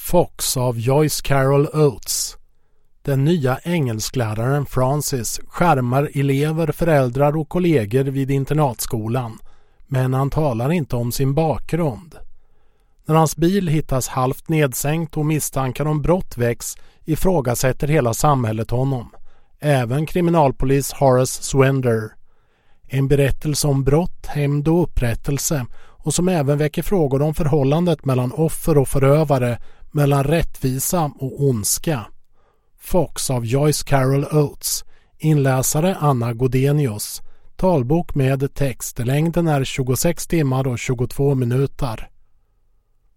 Fox av Joyce Carol Oates. Den nya engelskläraren Francis skärmar elever, föräldrar och kollegor vid internatskolan, men han talar inte om sin bakgrund. När hans bil hittas halvt nedsänkt och misstankar om brott väcks ifrågasätter hela samhället honom, även kriminalpolis Horace Swender. En berättelse om brott, hämnd och upprättelse, och som även väcker frågor om förhållandet mellan offer och förövare, mellan rättvisa och ondska. Fox av Joyce Carol Oates. Inläsare Anna Godenius. Talbok med text. Längden är 26 timmar och 22 minuter.